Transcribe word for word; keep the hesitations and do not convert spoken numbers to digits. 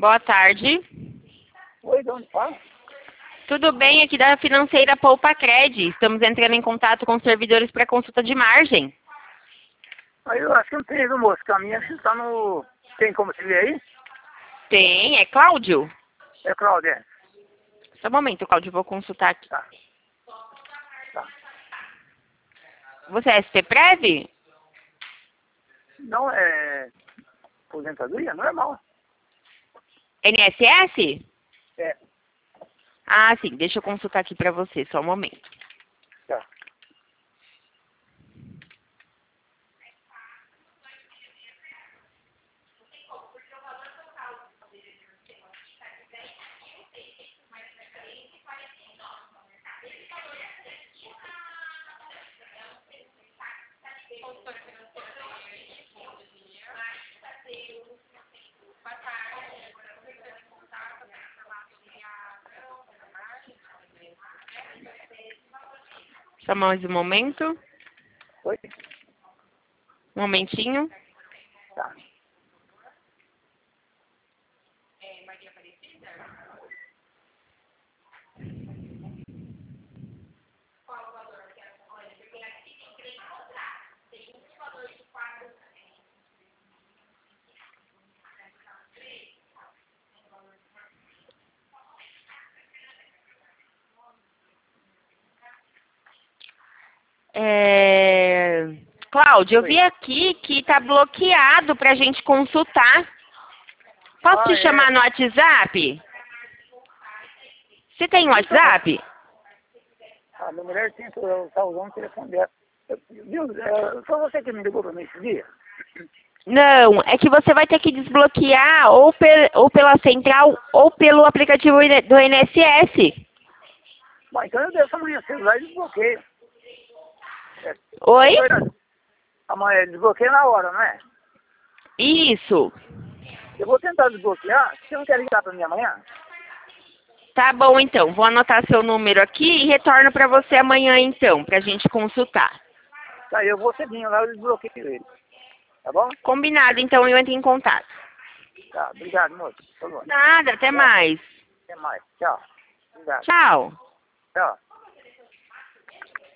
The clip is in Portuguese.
Boa tarde. Oi, de onde fala? Tudo bem? Aqui da financeira Poupa Cred. Estamos entrando em contato com os servidores para consulta de margem. Aí eu acho que não tem, viu, moço? Que a minha acho que tá no... Tem como você ver aí? Tem, é Cláudio? É Cláudia. Só um momento, Cláudio, eu vou consultar aqui. Tá. Tá. Você é S T Prev? Não é... Aposentadoria? Normal. N S S? É. Ah, sim. Deixa eu consultar aqui para você, só um momento. Tá. Só mais um momento. Oi? Um momentinho. Tá. É... Cláudio, eu Oi. vi aqui que tá bloqueado pra gente consultar. Posso Ah, te é. chamar no WhatsApp? Você tem WhatsApp? A minha mulher tem, eu tá usando o telefone dela. Eu- Viu? É, foi você que me ligou pra mim esse dia? Não, é que você vai ter que desbloquear ou, pe- ou pela central ou pelo aplicativo do I N S S. Bom, então eu deixo amanhã celular e desbloqueio. É, Oi? foi na- Amanhã desbloqueio na hora, não é? Isso. Eu vou tentar desbloquear. Você não quer ligar pra mim amanhã? Tá bom, então. Vou anotar seu número aqui e retorno pra você amanhã, então, pra gente consultar. Tá, eu vou cedinho lá, eu desbloqueio ele. Tá bom? Combinado, então eu entro em contato. Tá, obrigado, moço. Tá bom. Nada, até mais. Até mais. Tchau. Obrigado. Tchau. Tchau.